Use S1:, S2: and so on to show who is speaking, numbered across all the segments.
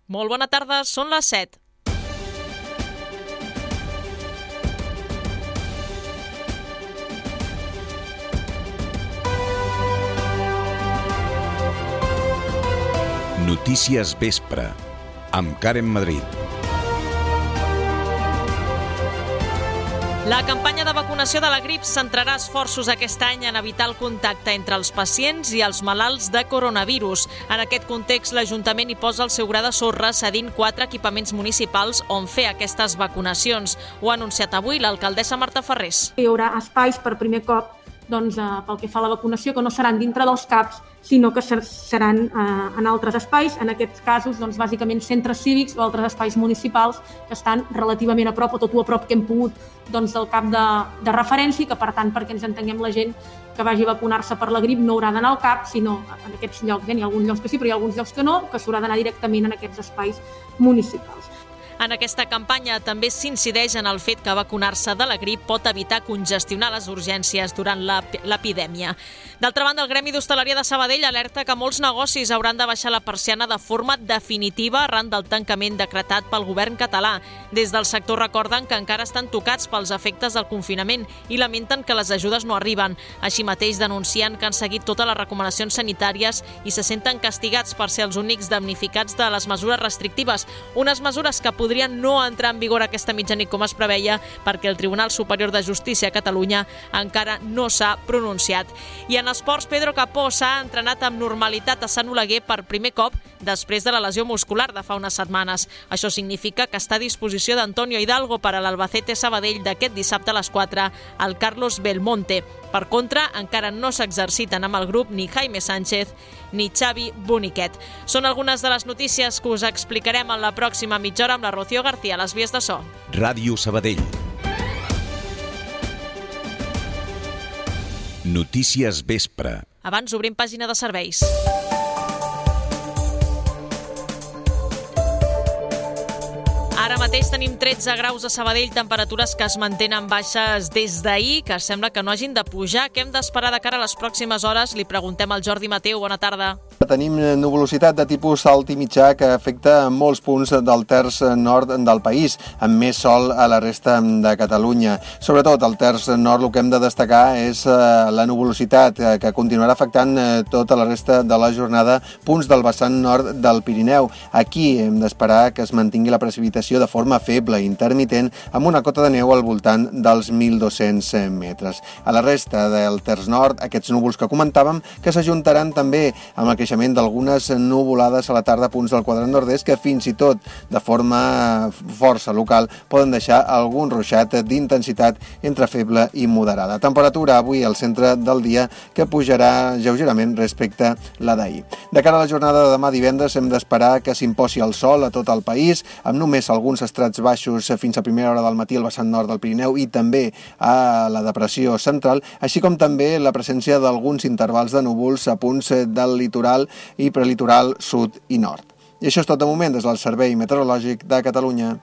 S1: Molt bona tarda, són les 7.
S2: Notícies Vespre, amb Karen Madrid.
S1: La campanya de vacunació de la grip centrarà esforços aquest any en evitar el contacte entre els pacients i els malalts de coronavirus. En aquest context, l'Ajuntament hi posa el seu gra de sorra cedint 4 equipaments municipals on fer aquestes vacunacions. Ho ha anunciat avui l'alcaldessa Marta Ferrés.
S3: Hi haurà espais per primer cop pel que fa a la vacunació, que no seran dintre dels CAPs, sinó que seran en altres espais, en aquests casos bàsicament centres cívics o altres espais municipals que estan relativament a prop o tot a prop que hem pogut del CAP de referència, que per tant, perquè ens entenguem, la gent que vagi a vacunar-se per la grip no haurà d'anar al CAP, sinó en aquests llocs. N'hi ha alguns llocs que sí, però hi ha alguns llocs que no, que s'haurà d'anar directament en aquests espais municipals.
S1: En aquesta campanya també s'incideix en el fet que vacunar-se de la grip pot evitar congestionar les urgències durant l'epidèmia. D'altra banda, el Gremi d'Hostaleria de Sabadell alerta que molts negocis hauran de baixar la persiana de forma definitiva arran del tancament decretat pel govern català. Des del sector recorden que encara estan tocats pels efectes del confinament i lamenten que les ajudes no arriben. Així mateix denuncien que han seguit totes les recomanacions sanitàries i se senten castigats per ser els únics damnificats de les mesures restrictives, unes mesures que podrien no entrar en vigor aquesta mitjanit com es preveia perquè el Tribunal Superior de Justícia a Catalunya encara no s'ha pronunciat. I en esports, Pedro Capó s'ha entrenat amb normalitat a Sant Oleguer per primer cop després de la lesió muscular de fa unes setmanes. Això significa que està a disposició d'Antonio Hidalgo per a l'Albacete Sabadell d'aquest dissabte a les 4 al Carlos Belmonte. Per contra, encara no s'exerciten amb el grup ni Jaime Sánchez ni Xavi Boniquet. Són algunes de les notícies que us explicarem en la pròxima mitja hora amb la Rocío García a les vies de so.
S2: Ràdio Sabadell. Notícies Vespre.
S1: Abans obrim pàgina de serveis. Ara mateix tenim 13 graus a Sabadell, temperatures que es mantenen baixes des d'ahir, que sembla que no hagin de pujar. Què hem d'esperar de cara a les pròximes hores? Li preguntem al Jordi Mateu. Bona tarda.
S4: Tenim nuvolositat de tipus alt i mitjà que afecta molts punts del terç nord del país, amb més sol a la resta de Catalunya. Sobretot al terç nord el que hem de destacar és la nuvolositat que continuarà afectant tota la resta de la jornada punts del vessant nord del Pirineu. Aquí hem d'esperar que es mantingui la precipitació de forma feble i intermitent amb una cota de neu al voltant dels 1.200 metres. A la resta del terç nord, aquests núvols que comentàvem que s'ajuntaran també amb el creixement d'algunes nuvolades a la tarda a punts del quadrant nord-est que fins i tot de forma força local poden deixar algun ruixat d'intensitat entre feble i moderada. Temperatura avui al centre del dia que pujarà lleugerament respecte la d'ahir. De cara a la jornada de demà divendres hem d'esperar que s'imposi el sol a tot el país amb només alguns estrats baixos fins a primera hora del matí al vessant nord del Pirineu i també a la depressió central, així com també la presència d'alguns intervals de núvols a punts del litoral i prelitoral sud i nord. I això és tot de moment des del Servei Meteorològic de Catalunya.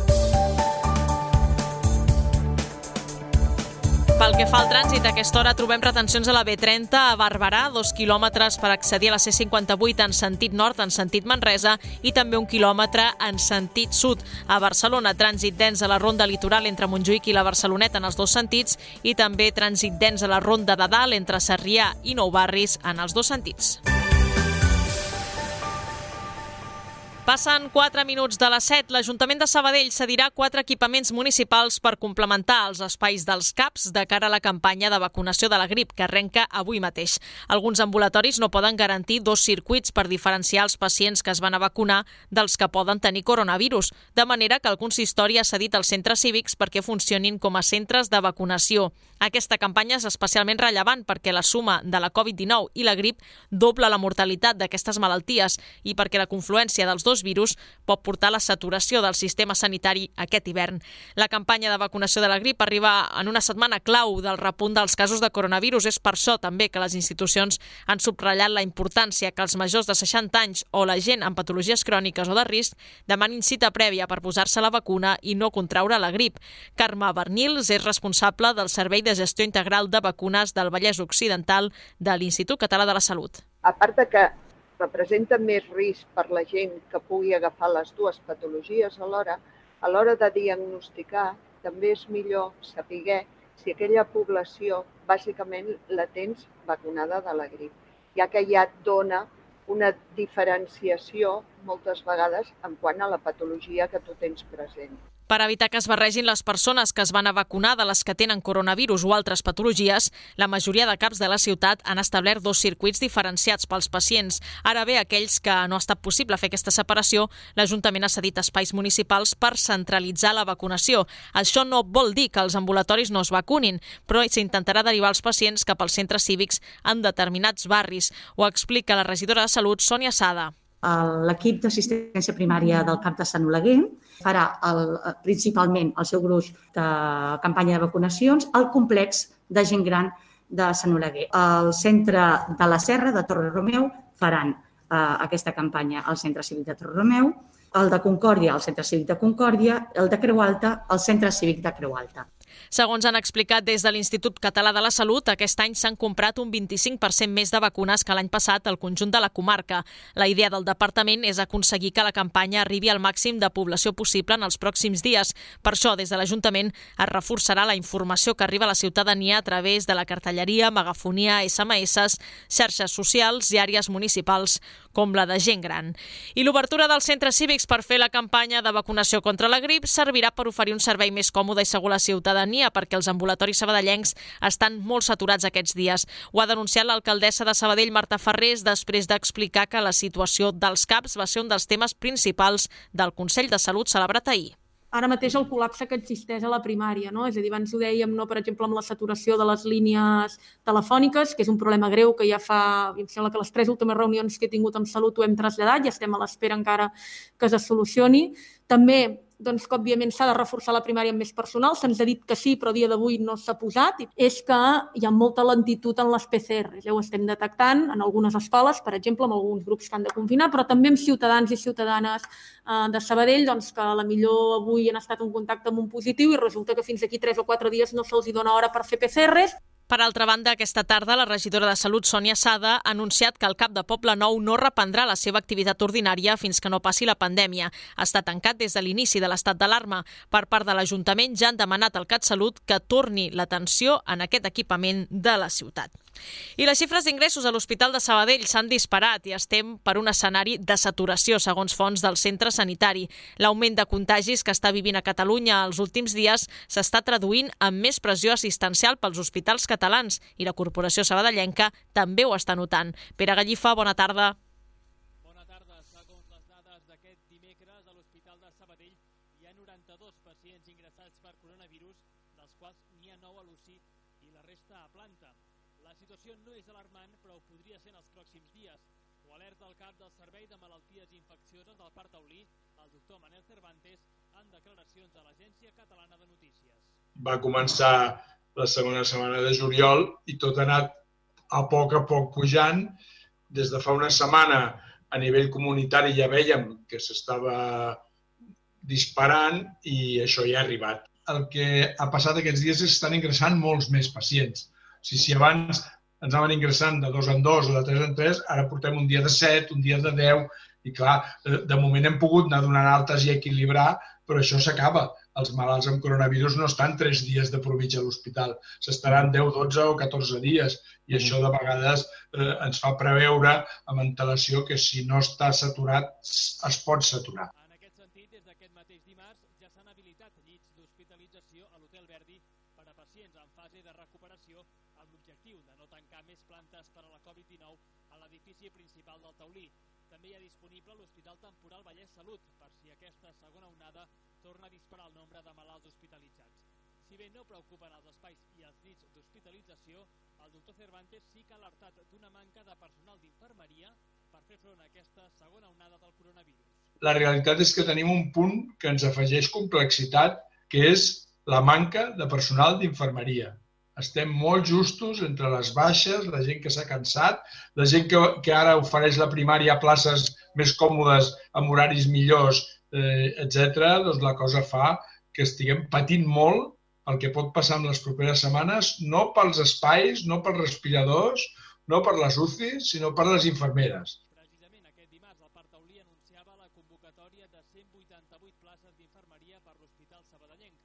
S1: Pel que fa al trànsit, a aquesta hora trobem retencions a la B30 a Barberà, 2 quilòmetres per accedir a la C58 en sentit nord, en sentit Manresa, i també 1 quilòmetre en sentit sud. A Barcelona, trànsit dens a la ronda litoral entre Montjuïc i la Barceloneta en els dos sentits i també trànsit dens a la ronda de Dalt entre Sarrià i Nou Barris en els dos sentits. Passen 4 minuts de les 7. L'Ajuntament de Sabadell cedirà 4 equipaments municipals per complementar els espais dels CAPs de cara a la campanya de vacunació de la grip, que arrenca avui mateix. Alguns ambulatoris no poden garantir 2 circuits per diferenciar els pacients que es van a vacunar dels que poden tenir coronavirus, de manera que el consistori ha cedit als centres cívics perquè funcionin com a centres de vacunació. Aquesta campanya és especialment rellevant perquè la suma de la Covid-19 i la grip dobla la mortalitat d'aquestes malalties i perquè la confluència dels dos virus pot portar a la saturació del sistema sanitari aquest hivern. La campanya de vacunació de la grip arriba en una setmana clau del repunt dels casos de coronavirus. És per això també que les institucions han subratllat la importància que els majors de 60 anys o la gent amb patologies cròniques o de risc demanin cita prèvia per posar-se la vacuna i no contraure la grip. Carme Bernils és responsable del Servei de Gestió Integral de Vacunes del Vallès Occidental de l'Institut Català de la Salut.
S5: A part de que representa més risc per la gent que pugui agafar les dues patologies alhora, a l'hora de diagnosticar també és millor saber si aquella població bàsicament la tens vacunada de la grip, ja que ja et dona una diferenciació moltes vegades en quant a la patologia que tu tens present.
S1: Per evitar que es barregin les persones que es van a vacunar de les que tenen coronavirus o altres patologies, la majoria de CAPs de la ciutat han establert 2 circuits diferenciats pels pacients. Ara bé, aquells que no ha estat possible fer aquesta separació, l'Ajuntament ha cedit espais municipals per centralitzar la vacunació. Això no vol dir que els ambulatoris no es vacunin, però s'intentarà derivar els pacients cap als centres cívics en determinats barris. Ho explica la regidora de Salut, Sònia Sada.
S6: L'equip d'assistència primària del CAP de Sant Oleguer farà principalment el seu gruix de campanya de vacunacions al complex de gent gran de Sant Oleguer. El centre de la Serra de Torre-Romeu faran aquesta campanya al centre cívic de Torre-Romeu, el de Concòrdia al centre cívic de Concòrdia, el de Creu Alta al centre cívic de Creu Alta.
S1: Segons han explicat des de l'Institut Català de la Salut, aquest any s'han comprat un 25% més de vacunes que l'any passat al conjunt de la comarca. La idea del departament és aconseguir que la campanya arribi al màxim de població possible en els pròxims dies. Per això, des de l'Ajuntament es reforçarà la informació que arriba a la ciutadania a través de la cartelleria, megafonia, SMS, xarxes socials i àrees municipals com la de gent gran. I l'obertura dels centres cívics per fer la campanya de vacunació contra la grip servirà per oferir un servei més còmode i segur a la ciutadania, perquè els ambulatoris sabadellencs estan molt saturats aquests dies. Ho ha denunciat l'alcaldessa de Sabadell, Marta Ferrés, després d'explicar que la situació dels CAPs va ser un dels temes principals del Consell de Salut celebrat ahir.
S3: Ara mateix el col·lapse que existeix a la primària, no? És a dir, abans ho dèiem, no, per exemple, amb la saturació de les línies telefòniques, que és un problema greu que ja fa, em sembla que les 3 últimes reunions que he tingut amb Salut ho hem traslladat i estem a l'espera encara que es solucioni. També, doncs, que òbviament s'ha de reforçar la primària amb més personal, se'ns ha dit que sí, però a dia d'avui no s'ha posat, és que hi ha molta lentitud en les PCRs, ja ho estem detectant en algunes escoles, per exemple, amb alguns grups que han de confinar, però també amb ciutadans i ciutadanes de Sabadell, doncs, que a millor avui han estat en contacte amb un positiu i resulta que fins aquí 3 o 4 dies no se'ls dona hora per fer PCRs.
S1: Per altra banda, aquesta tarda la regidora de Salut, Sònia Sada, ha anunciat que el CAP de Poble Nou no reprendrà la seva activitat ordinària fins que no passi la pandèmia. Està tancat des de l'inici de l'estat d'alarma. Per part de l'Ajuntament ja han demanat al CatSalut que torni l'atenció en aquest equipament de la ciutat. I les xifres d'ingressos a l'Hospital de Sabadell s'han disparat i estem per un escenari de saturació, segons fonts del centre sanitari. L'augment de contagis que està vivint a Catalunya els últims dies s'està traduint en més pressió assistencial pels hospitals catalans i la Corporació Sabadellenca també ho està notant. Pere Gallifa, bona tarda.
S7: Bona tarda. Segons les dades d'aquest dimecres, a l'Hospital de Sabadell hi ha 92 pacients ingressats per coronavirus, dels quals n'hi ha 9 a l'UCI i la resta a planta. La situació no és alarmant, però ho podria ser en els pròxims dies. Ho alerta el cap del Servei de Malalties Infeccioses del Parc Taulí, el doctor Manel Cervantes, en declaracions a l'Agència Catalana de Notícies.
S8: Va començar la segona setmana de juliol i tot ha anat a poc pujant. Des de fa una setmana a nivell comunitari ja vèiem que s'estava disparant i això ja ha arribat. El que ha passat aquests dies és que estan ingressant molts més pacients. Si abans ens anaven ingressant de 2 en 2 o de 3 en 3, ara portem un dia de 7, un dia de 10 i clar, de moment hem pogut anar donant altes i equilibrar, però això s'acaba. Els malalts amb coronavirus no estan 3 dies de promitja a l'hospital, s'estaran 10, 12 o 14 dies i això de vegades ens fa preveure amb antelació que si no està saturat es pot saturar.
S7: En aquest sentit, des d'aquest mateix dimarts ja s'han habilitat llits d'hospitalització a l'Hotel Verdi per a pacients en fase de recuperació amb l'objectiu de no tancar més plantes per a la Covid-19 a l'edifici principal del Taulí. També hi ha disponible l'Hospital Temporal Vallès Salut per si aquesta segona onada torna a disparar el nombre de malalts hospitalitzats. Si bé no preocupen els espais i els llits d'hospitalització, el doctor Cervantes sí que ha alertat d'una manca de personal d'infermeria per fer front a aquesta segona onada del coronavirus.
S8: La realitat és que tenim un punt que ens afegeix complexitat, que és la manca de personal d'infermeria. Estem molt justos entre les baixes, la gent que s'ha cansat, la gent que ara ofereix la primària a places més còmodes, amb horaris millors, etc. Doncs la cosa fa que estiguem patint molt el que pot passar en les properes setmanes, no pels espais, no pels respiradors, no per les UCIs, sinó per les infermeres.
S7: Precisament convocatòria de 188 places d'infermeria per l'Hospital Sabadellenc.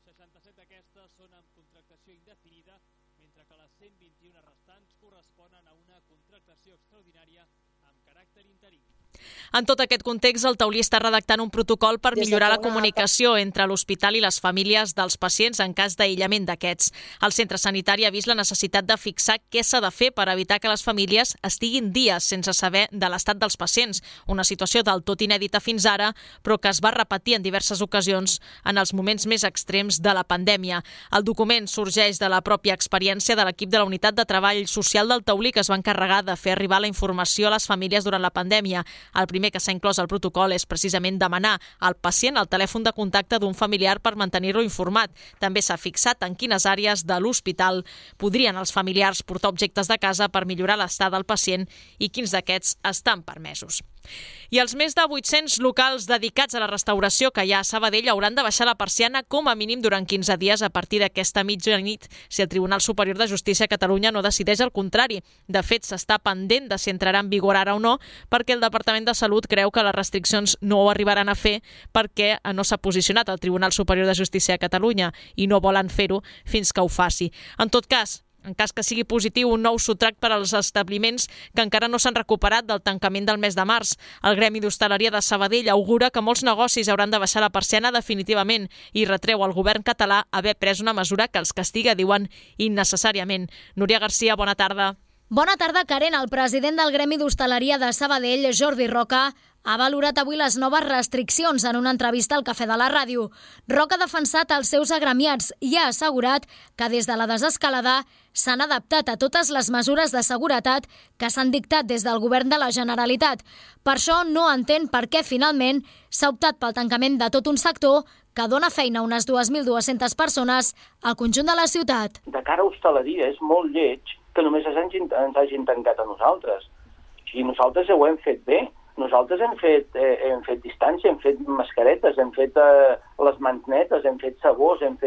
S7: 67 d'aquestes són amb contractació indefinida, mentre que les 121 restants corresponen a una contractació extraordinària amb caràcter interí.
S1: En tot aquest context, el Taulí està redactant un protocol per millorar la comunicació entre l'hospital i les famílies dels pacients en cas d'aïllament d'aquests. El centre sanitari ha vist la necessitat de fixar què s'ha de fer per evitar que les famílies estiguin dies sense saber de l'estat dels pacients, una situació del tot inèdita fins ara, però que es va repetir en diverses ocasions en els moments més extrems de la pandèmia. El document sorgeix de la pròpia experiència de l'equip de la Unitat de Treball Social del Taulí, que es va encarregar de fer arribar la informació a les famílies durant la pandèmia. El primer que s'ha inclòs al protocol és precisament demanar al pacient el telèfon de contacte d'un familiar per mantenir-lo informat. També s'ha fixat en quines àrees de l'hospital podrien els familiars portar objectes de casa per millorar l'estada del pacient i quins d'aquests estan permesos. I els més de 800 locals dedicats a la restauració que hi ha a Sabadell hauran de baixar la persiana com a mínim durant 15 dies a partir d'aquesta mitjanit si el Tribunal Superior de Justícia a Catalunya no decideix el contrari. De fet, s'està pendent de si entrarà en vigor ara o no, perquè el Departament de Salut creu que les restriccions no ho arribaran a fer perquè no s'ha posicionat el Tribunal Superior de Justícia a Catalunya i no volen fer-ho fins que ho faci. En tot cas, en cas que sigui positiu, un nou sotrac per als establiments que encara no s'han recuperat del tancament del mes de març. El Gremi d'Hostaleria de Sabadell augura que molts negocis hauran de baixar la persiana definitivament i retreu al govern català haver pres una mesura que els castiga, diuen, innecessàriament. Núria Garcia, bona tarda.
S9: Bona tarda, Karen. El president del Gremi d'Hostaleria de Sabadell, Jordi Roca, ha valorat avui les noves restriccions en una entrevista al Cafè de la Ràdio. Roca ha defensat els seus agremiats i ha assegurat que des de la desescalada s'han adaptat a totes les mesures de seguretat que s'han dictat des del govern de la Generalitat. Per això no entén per què finalment s'ha optat pel tancament de tot un sector que dona feina a unes 2.200 persones al conjunt de la ciutat.
S10: De cara a hostaleria és molt lleig que només ens hagin tancat a nosaltres. I nosaltres ho hem fet bé. Nosaltres hem fet distància, hem fet mascaretes, hem fet les mans netes, hem fet sabors, hem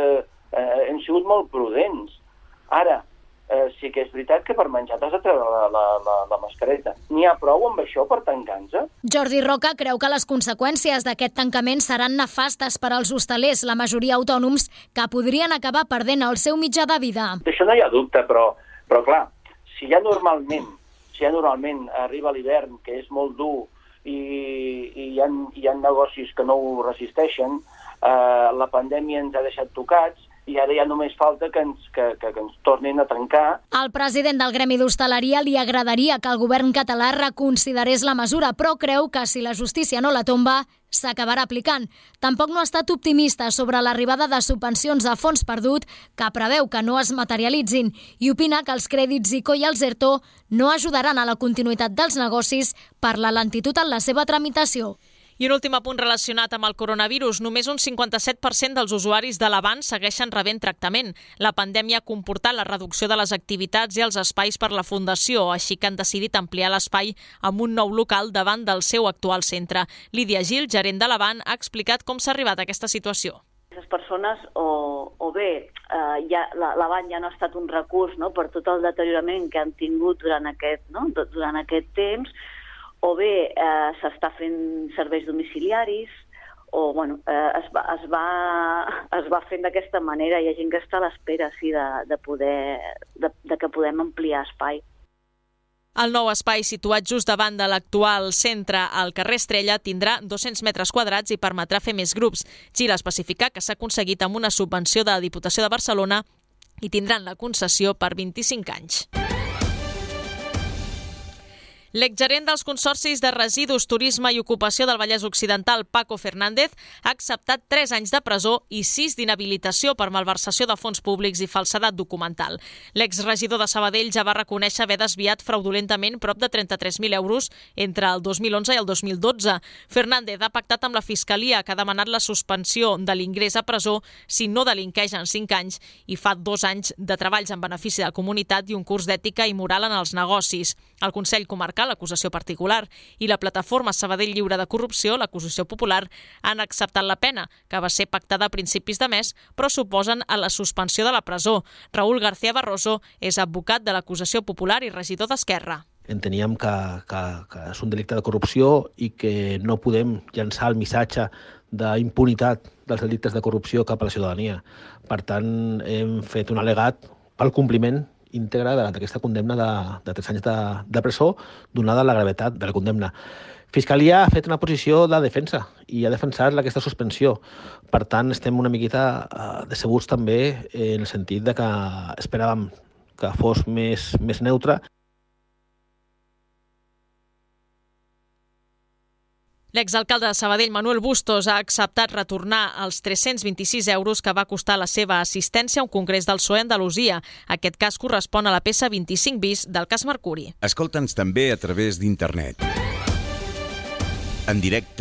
S10: sigut molt prudents. Ara, sí que és veritat que per menjar t'has de treure la mascareta. N'hi ha prou amb això per tancar-nos?
S9: Jordi Roca creu que les conseqüències d'aquest tancament seran nefastes per als hostalers, la majoria autònoms, que podrien acabar perdent el seu mitjà de vida.
S10: D'això no hi ha dubte, però clar, si ja normalment arriba l'hivern, que és molt dur, i hi ha negocis que no ho resisteixen, la pandèmia ens ha deixat tocats, i ara ja només falta que ens tornin a tancar.
S9: Al president del Gremi d'Hostaleria li agradaria que el govern català reconsiderés la mesura, però creu que si la justícia no la tomba, s'acabarà aplicant. Tampoc no ha estat optimista sobre l'arribada de subvencions a fons perdut que preveu que no es materialitzin i opina que els crèdits ICO i els ERTO no ajudaran a la continuïtat dels negocis per la lentitud en la seva tramitació.
S1: I un últim apunt relacionat amb el coronavirus. Només un 57% dels usuaris de l'Avant segueixen rebent tractament. La pandèmia ha comportat la reducció de les activitats i els espais per la Fundació, així que han decidit ampliar l'espai amb un nou local davant del seu actual centre. Lídia Gil, gerent de l'Avant, ha explicat com s'ha arribat a aquesta situació.
S11: Les persones o bé l'Avant ja no ha estat un recurs, no, per tot el deteriorament que han tingut durant aquest temps, o bé s'està fent serveis domiciliaris, o es va fent d'aquesta manera. Hi ha gent que està a l'espera de que podem ampliar espai.
S1: El nou espai, situat just davant de l'actual centre al carrer Estrella, tindrà 200 metres quadrats i permetrà fer més grups. Gil especifica que s'ha aconseguit amb una subvenció de la Diputació de Barcelona i tindran la concessió per 25 anys. L'exgerent dels consorcis de residus, turisme i ocupació del Vallès Occidental, Paco Fernández, ha acceptat 3 anys de presó i 6 d'inhabilitació per malversació de fons públics i falsedat documental. L'exregidor de Sabadell ja va reconèixer haver desviat fraudulentament prop de 33.000 euros entre el 2011 i el 2012. Fernández ha pactat amb la Fiscalia, que ha demanat la suspensió de l'ingrés a presó si no delinqueix en 5 anys i fa 2 anys de treballs en benefici de la comunitat i un curs d'ètica i moral en els negocis. El Consell Comarcal, l'acusació particular, i la plataforma Sabadell Lliure de Corrupció, l'acusació popular, han acceptat la pena, que va ser pactada a principis de mes, però suposen a la suspensió de la presó. Raúl García Barroso és advocat de l'acusació popular i regidor d'Esquerra.
S12: Enteníem que és un delicte de corrupció i que no podem llançar el missatge d'impunitat dels delictes de corrupció cap a la ciutadania. Per tant, hem fet un al·legat pel compliment íntegre d'aquesta condemna de 3 anys de presó, donada la gravetat de la condemna. Fiscalia ha fet una posició de defensa i ha defensat aquesta suspensió. Per tant, estem una miqueta decebuts també en el sentit de que esperàvem que fos més neutre.
S1: L'exalcalde de Sabadell, Manuel Bustos, ha acceptat retornar els 326 euros que va costar la seva assistència a un congrés del PSOE a Andalusia. Aquest cas correspon a la peça 25 bis del cas Mercuri.
S2: Escolta'ns també a través d'internet. En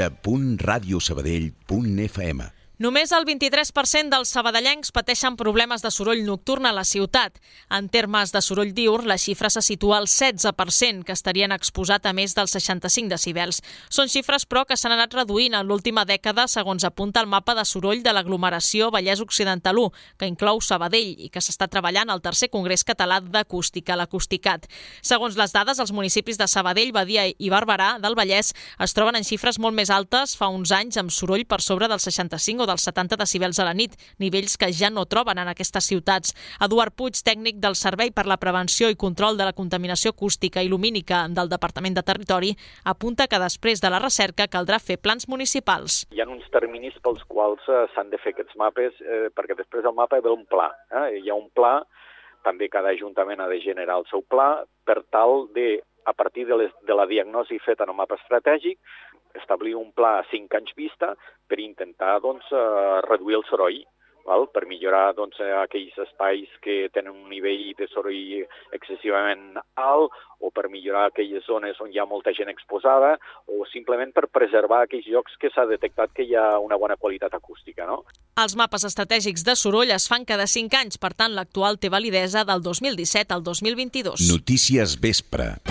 S2: directe.radiosabadell.fm.
S1: Només el 23% dels sabadellencs pateixen problemes de soroll nocturn a la ciutat. En termes de soroll diürn, la xifra se situa al 16%, que estarien exposats a més dels 65 decibels. Són xifres, però, que s'han anat reduint en l'última dècada, segons apunta el mapa de soroll de l'aglomeració Vallès Occidental 1, que inclou Sabadell i que s'està treballant al tercer Congrés Català d'Acústica, l'Acusticat. Segons les dades, els municipis de Sabadell, Badia i Barberà del Vallès es troben en xifres molt més altes fa uns anys amb soroll per sobre dels 65 o dels 70 decibels a la nit, nivells que ja no troben en aquestes ciutats. Eduard Puig, tècnic del Servei per la Prevenció i Control de la Contaminació Acústica i Lumínica del Departament de Territori, apunta que després de la recerca caldrà fer plans municipals.
S13: Hi ha uns terminis pels quals s'han de fer aquests mapes, perquè després del mapa ve un pla. Hi ha un pla, també cada ajuntament ha de generar el seu pla, per tal de, a partir de la diagnosi feta en el mapa estratègic, establir un pla a 5 anys vista per intentar reduir el soroll, per millorar aquells espais que tenen un nivell de soroll excessivament alt, o per millorar aquelles zones on hi ha molta gent exposada, o simplement per preservar aquells llocs que s'ha detectat que hi ha una bona qualitat acústica.
S1: Els mapes estratègics de soroll es fan cada 5 anys, per tant l'actual té validesa del 2017 al 2022.
S2: Notícies Vespre.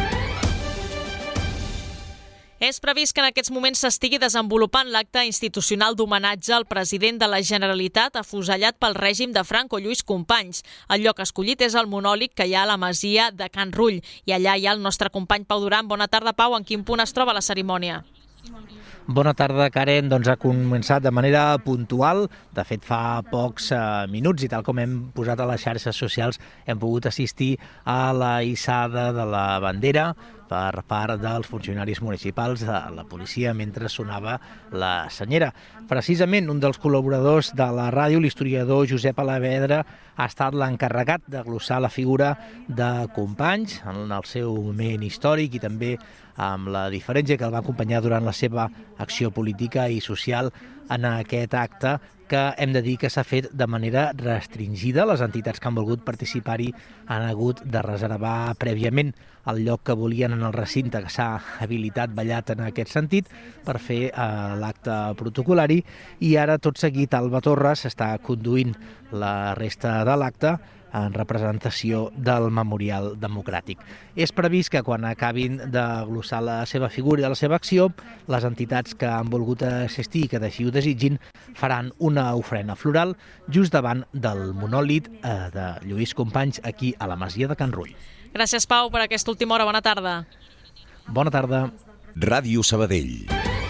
S1: És previst que en aquests moments s'estigui desenvolupant l'acte institucional d'homenatge al president de la Generalitat afusellat pel règim de Franco, Lluís Companys. El lloc escollit és el monòlit que hi ha a la masia de Can Rull i allà hi ha el nostre company Pau Duran. Bona tarda, Pau. En quin punt es troba la cerimònia?
S14: Bona tarda, Karen. Doncs ha començat de manera puntual. De fet, fa pocs minuts, i tal com hem posat a les xarxes socials, hem pogut assistir a la hissada de la bandera per part dels funcionaris municipals de la policia mentre sonava la senyera. Precisament un dels col·laboradors de la ràdio, l'historiador Josep Alavedra, ha estat l'encarregat de glossar la figura de Companys en el seu moment històric i també amb la diferència que el va acompanyar durant la seva acció política i social en aquest acte, que hem de dir que s'ha fet de manera restringida. Les entitats que han volgut participar-hi han hagut de reservar prèviament el lloc que volien en el recinte, que s'ha habilitat, ballat en aquest sentit, per fer l'acte protocolari, i ara tot seguit Alba Torres està conduint la resta de l'acte en representació del Memorial Democràtic. És previst que quan acabin de glossar la seva figura i la seva acció, les entitats que han volgut assistir i que així ho desitgin faran una ofrena floral just davant del monòlit de Lluís Companys aquí a la masia de Can Rull.
S1: Gràcies, Pau, per aquesta última hora. Bona tarda.
S14: Bona tarda.
S2: Ràdio Sabadell.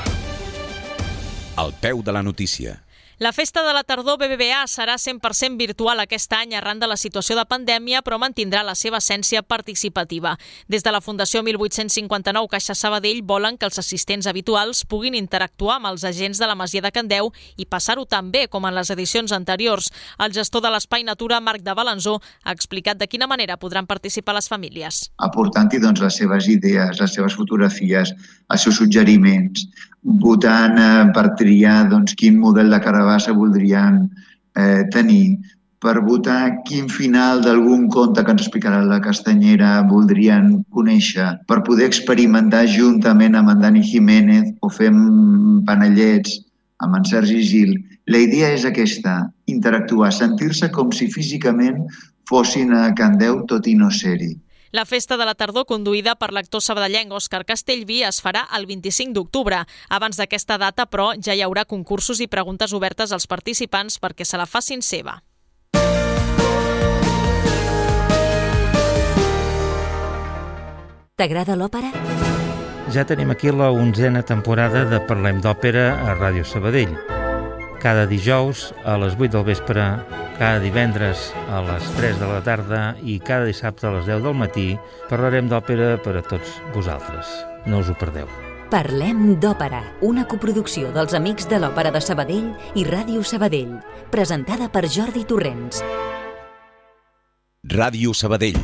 S2: Al peu de la notícia.
S1: La festa de la tardor BBVA serà 100% virtual aquest any arran de la situació de pandèmia, però mantindrà la seva essència participativa. Des de la Fundació 1859 Caixa Sabadell volen que els assistents habituals puguin interactuar amb els agents de la Masia de Candeu i passar-ho tan bé com en les edicions anteriors. El gestor de l'Espai Natura, Marc de Balanzó, ha explicat de quina manera podran participar les famílies.
S15: Aportant-hi les seves idees, les seves fotografies, els seus suggeriments, votant per triar quin model de carabassa voldrien tenir, per votar quin final d'algun conte que ens explicarà la Castanyera voldrien conèixer, per poder experimentar juntament amb en Dani Jiménez o fer panellets amb en Sergi Gil. La idea és aquesta, interactuar, sentir-se com si físicament fossin a Candeu tot i no ser-hi.
S1: La festa de la tardor, conduïda per l'actor sabadellenc Òscar Castellví, es farà el 25 d'octubre. Abans d'aquesta data, però, ja hi haurà concursos i preguntes obertes als participants perquè se la facin seva.
S16: T'agrada l'òpera?
S17: Ja tenim aquí la 11a temporada de Parlem d'Òpera a Ràdio Sabadell. Cada dijous a les 8 del vespre, cada divendres a les 3 de la tarda i cada dissabte a les 10 del matí parlarem d'òpera per a tots vosaltres. No us ho perdeu.
S16: Parlem d'Òpera, una coproducció dels Amics de l'Òpera de Sabadell i Ràdio Sabadell, presentada per Jordi Torrents.
S2: Ràdio Sabadell.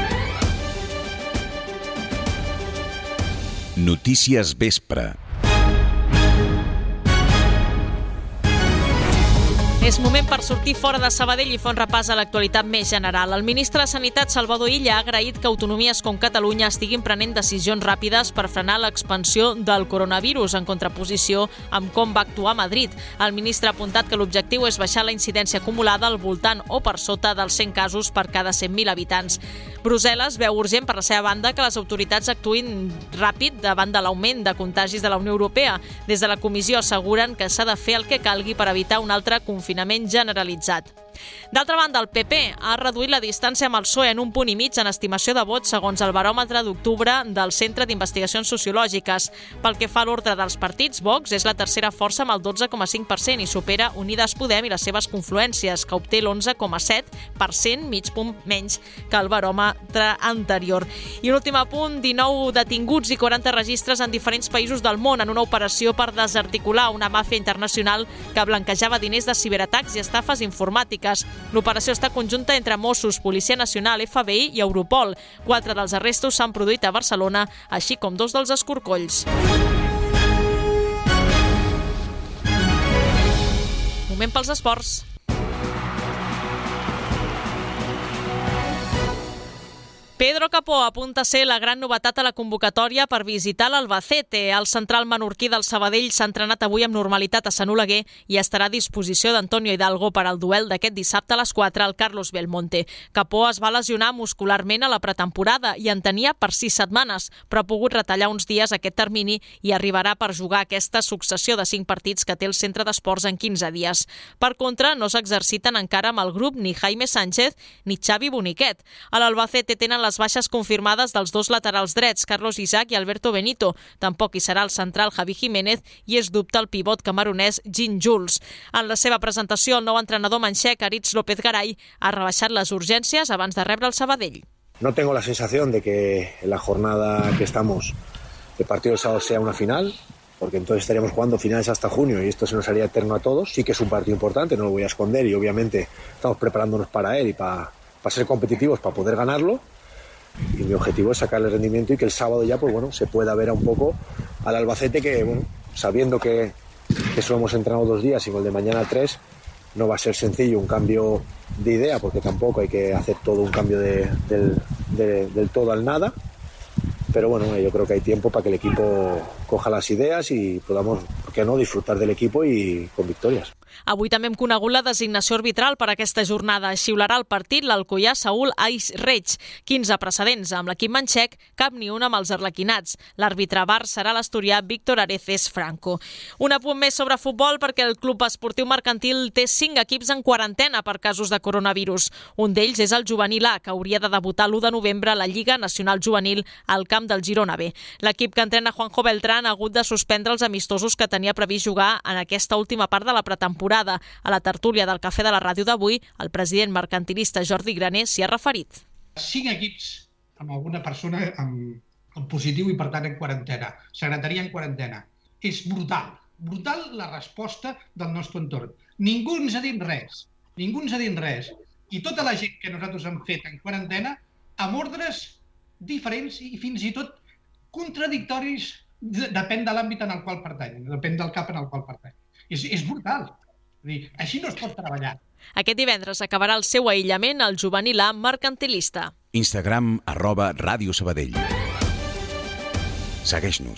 S2: Notícies Vespre.
S1: És moment per sortir fora de Sabadell i fer un repàs a l'actualitat més general. El ministre de Sanitat, Salvador Illa, ha agraït que autonomies com Catalunya estiguin prenent decisions ràpides per frenar l'expansió del coronavirus, en contraposició amb com va actuar Madrid. El ministre ha apuntat que l'objectiu és baixar la incidència acumulada al voltant o per sota dels 100 casos per cada 100.000 habitants. Brussel·les veu urgent, per la seva banda, que les autoritats actuïn ràpid davant de l'augment de contagis de la Unió Europea. Des de la Comissió asseguren que s'ha de fer el que calgui per evitar un altre confinament generalitzat. D'altra banda, el PP ha reduït la distància amb el PSOE en 1,5 punts en estimació de vots segons el baròmetre d'octubre del Centre d'Investigacions Sociològiques. Pel que fa a l'ordre dels partits, Vox és la tercera força amb el 12,5% i supera Unides Podem i les seves confluències, que obté l'11,7%, mig punt menys que el baròmetre anterior. I un últim apunt, 19 detinguts i 40 registres en diferents països del món en una operació per desarticular una màfia internacional que blanquejava diners de ciberatacs i estafes informàtiques. L'operació està conjunta entre Mossos, Policia Nacional, FBI i Europol. 4 dels arrestos s'han produït a Barcelona, així com 2 dels escorcolls. Moment pels esports. Pedro Capó apunta a ser la gran novetat a la convocatòria per visitar l'Albacete. El central menorquí del Sabadell s'ha entrenat avui amb normalitat a Sant Oleguer i estarà a disposició d'Antonio Hidalgo per al duel d'aquest dissabte a les 4 al Carlos Belmonte. Capó es va lesionar muscularment a la pretemporada i en tenia per 6 setmanes, però ha pogut retallar uns dies aquest termini i arribarà per jugar aquesta successió de 5 partits que té el centre d'esports en 15 dies. Per contra, no s'exerciten encara amb el grup ni Jaime Sánchez ni Xavi Boniquet. A l'Albacete tenen les baixes confirmades dels 2 laterals drets, Carlos Isaac i Alberto Benito. Tampoc hi serà el central Javi Jiménez i és dubte el pivot camerunès Jean Jules. En la seva presentació, el nou entrenador manxec, Aritz López Garay, ha rebaixat les urgències abans de rebre el Sabadell.
S18: No tengo la sensación de que en la jornada que estamos el partido del sábado sea una final, porque entonces estaríamos jugando finales hasta junio y esto se nos haría eterno a todos. Sí que es un partido importante, no lo voy a esconder y obviamente estamos preparándonos para él y para ser competitivos, para poder ganarlo. Y mi objetivo es sacarle rendimiento y que el sábado ya se pueda ver un poco al Albacete que, sabiendo que solo hemos entrenado 2 días y con el de mañana 3, no va a ser sencillo un cambio de idea porque tampoco hay que hacer todo un cambio del todo al nada. Pero yo creo que hay tiempo para que el equipo coja las ideas y podamos, ¿por qué no?, disfrutar del equipo y con victorias.
S1: Avui també hem conegut la designació arbitral per a aquesta jornada. Xiularà el partit l'Alcoià Saúl Ais Reig. 15 precedents amb l'equip manxec, cap ni un amb els arlequinats. L'àrbitre VAR serà l'asturià Víctor Areces Franco. Un apunt més sobre futbol perquè el Club Esportiu Mercantil té 5 equips en quarantena per casos de coronavirus. Un d'ells és el Juvenil A, que hauria de debutar l'1 de novembre a la Lliga Nacional Juvenil al camp del Girona B. L'equip que entrena Juanjo Beltrán ha hagut de suspendre els amistosos que tenia previst jugar en aquesta última part de la pretemporada. A la tertúlia del Cafè de la Ràdio d'avui, el president mercantilista Jordi Graner s'hi ha referit.
S19: 5 equips amb alguna persona amb positiu i per tant en quarantena, secretaria en quarantena. És brutal, brutal la resposta del nostre entorn. Ningú ens ha dit res, I tota la gent que nosaltres hem fet en quarantena amb ordres diferents i fins i tot contradictoris, depèn de l'àmbit en el qual pertany, depèn del cap en el qual pertany. És brutal. Així no es pot treballar.
S1: Aquest divendres acabarà el seu aïllament al Juvenil A mercantilista.
S2: Instagram @Ràdio Sabadell. Segueix-nos.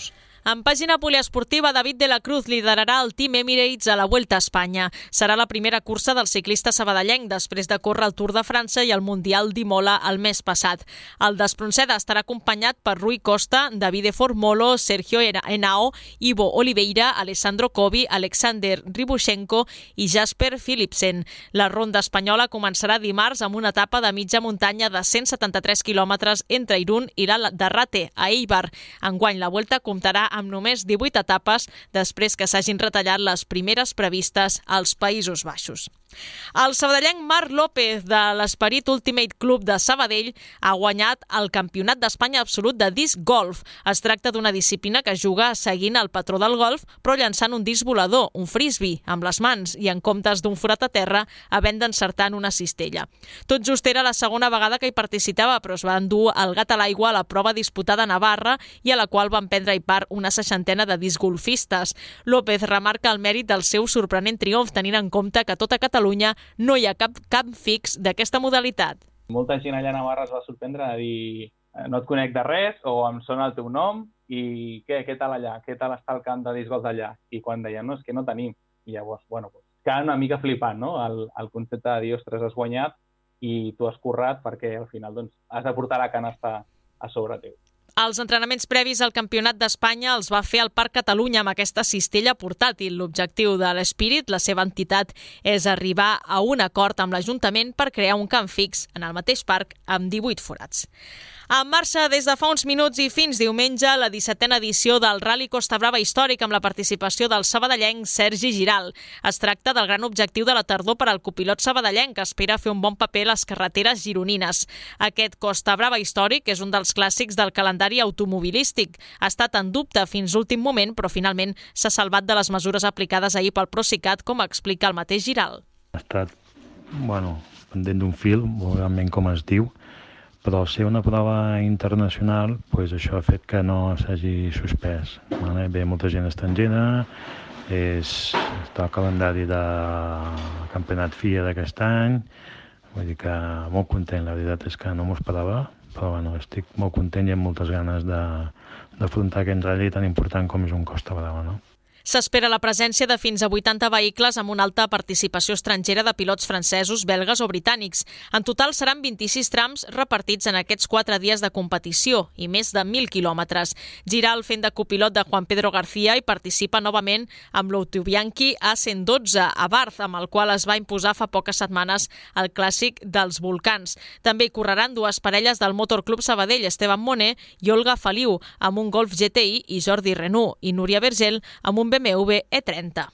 S1: En pàgina poliesportiva, David de la Cruz liderarà el Team Emirates a la Vuelta a Espanya. Serà la primera cursa del ciclista sabadellenc després de córrer el Tour de França i el Mundial d'Imola el mes passat. El d'Espronceda estarà acompanyat per Rui Costa, Davide Formolo, Sergio Henao, Ivo Oliveira, Alessandro Covi, Alexander Rybushenko i Jasper Philipsen. La ronda espanyola començarà dimarts amb una etapa de mitja muntanya de 173 quilòmetres entre Irún i la Darrate, a Eibar. Enguany la Vuelta comptarà amb només 18 etapes després que s'hagin retallat les primeres previstes als Països Baixos. El sabadellenc Marc López de l'Esperit Ultimate Club de Sabadell ha guanyat el Campionat d'Espanya absolut de disc golf. Es tracta d'una disciplina que juga seguint el patró del golf, però llançant un disc volador, un frisbee, amb les mans i en comptes d'un forat a terra, havent d'encertar en una cistella. Tot just era la segona vegada que hi participava, però es va endur el gat a l'aigua a la prova disputada a Navarra i a la qual van prendre-hi part una 60ena de disc golfistes. López remarca el mèrit del seu sorprenent triomf, tenint en compte que tota Catalunya no hi ha cap camp fix d'aquesta modalitat.
S20: Molta gent allà a Navarra es va sorprendre de dir no et conec de res o em sona el teu nom i què tal allà? Què tal està el camp de disc golf d'allà? I quan deien, no, és que no tenim. I llavors, quedava una mica flipant, no? El concepte de dir, ostres, has guanyat i tu has currat perquè al final has de portar la canasta a sobre teu.
S1: Els entrenaments previs al Campionat d'Espanya els va fer al Parc Catalunya amb aquesta cistella portàtil. L'objectiu de l'Spirit, la seva entitat, és arribar a un acord amb l'Ajuntament per crear un camp fix en el mateix parc amb 18 forats. En marxa des de fa uns minuts i fins diumenge la 17a edició del Rally Costa Brava històric amb la participació del sabadellenc Sergi Giral. Es tracta del gran objectiu de la tardor per al copilot sabadellenc, que espera fer un bon paper a les carreteres gironines. Aquest Costa Brava històric és un dels clàssics del calendari automobilístic. Ha estat en dubte fins l'últim moment, però finalment s'ha salvat de les mesures aplicades ahir pel Procicat, com explica el mateix Giral.
S21: Ha estat, pendent d'un fil, realment com es diu, però al ser una prova internacional, això ha fet que no s'hagi suspès. Ve molta gent estrangera, està el calendari del campionat FIA d'aquest any, vull dir que molt content, la veritat és que no m'ho esperava, però estic molt content i amb moltes ganes d'afrontar aquest rally tan important com és un Costa Brava, no?
S1: S'espera la presència de fins a 80 vehicles amb una alta participació estrangera de pilots francesos, belgues o britànics. En total seran 26 trams repartits en aquests 4 dies de competició i més de 1.000 quilòmetres. Giral, fent de copilot de Juan Pedro García, i participa novament amb l'Autobianchi A112 a Barth, amb el qual es va imposar fa poques setmanes el clàssic dels volcans. També hi correran dues parelles del Motor Club Sabadell, Esteban Moner i Olga Feliu, amb un Golf GTI, i Jordi Renault, i Núria Vergel amb un BMW E30.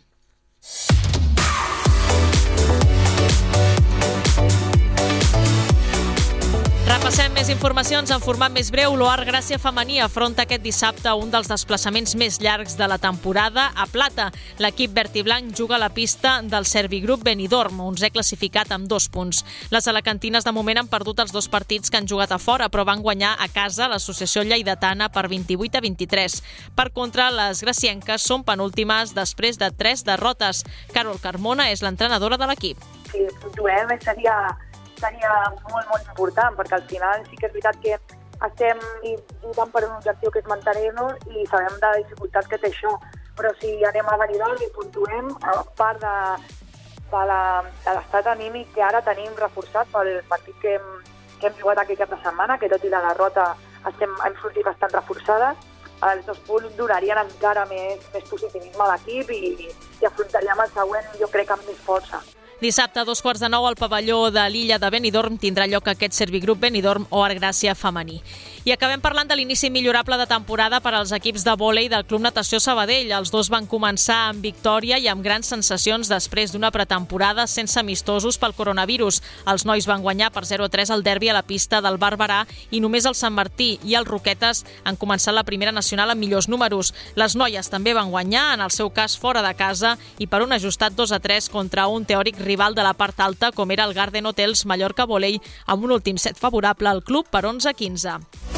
S1: Repassem més informacions en format més breu. L'Oar Gràcia femení afronta aquest dissabte un dels desplaçaments més llargs de la temporada a Plata. L'equip verd i blanc juga a la pista del Servigroup Benidorm, 11è classificat amb 2 punts. Les alacantines de moment han perdut els 2 partits que han jugat a fora, però van guanyar a casa l'Associació Lleidatana per 28-23. Per contra, les gracienques són penúltimes després de 3 derrotes. Carol Carmona és l'entrenadora de l'equip.
S22: Si puntuem seria molt, molt important, perquè al final sí que és veritat que estem lluitant per un objectiu que és mantenir-nos i sabem de la dificultat que té això. Però si anem a Benidorm i puntuem, a part de l'estat anímic que ara tenim reforçat pel partit que hem jugat aquest cap de setmana, que tot i la derrota hem sortit bastant reforçades, els 2 punts donarien encara més positivisme a l'equip i afrontaríem el següent, jo crec, amb més força.
S1: Dissabte, a 2:15 al pavelló de l'illa de Benidorm tindrà lloc aquest Servigroup Benidorm Oar Gràcia femení. I acabem parlant de l'inici millorable de temporada per als equips de vòlei del Club Natació Sabadell. Els dos van començar amb victòria i amb grans sensacions després d'una pretemporada sense amistosos pel coronavirus. Els nois van guanyar per 0-3 el derbi a la pista del Barberà i només el Sant Martí i els Roquetes han començat la primera nacional amb millors números. Les noies també van guanyar, en el seu cas fora de casa, i per un ajustat 2-3 contra un teòric rival de la part alta com era el Garden Hotels Mallorca Volei, amb un últim set favorable al club per 11-15.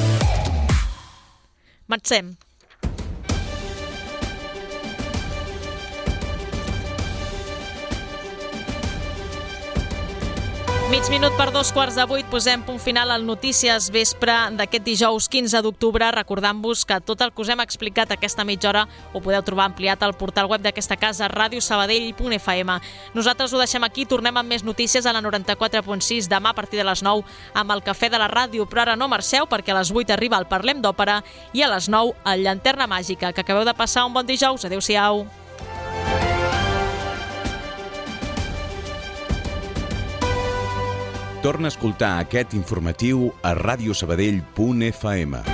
S1: Marxem. Mig minut per 2:15 posem punt final al Notícies Vespre d'aquest dijous 15 d'octubre, recordant-vos que tot el que us hem explicat aquesta mitja hora ho podeu trobar ampliat al portal web d'aquesta casa, radiosabadell.fm. Nosaltres ho deixem aquí, tornem amb més notícies a la 94.6 demà a partir de les 9 amb el Cafè de la Ràdio, però ara no marxeu perquè a les 8 arriba el Parlem d'Òpera i a les 9 el Llanterna Màgica. Que acabeu de passar un bon dijous. Adéu-siau.
S2: Torna a escoltar aquest informatiu a radiosabadell.fm.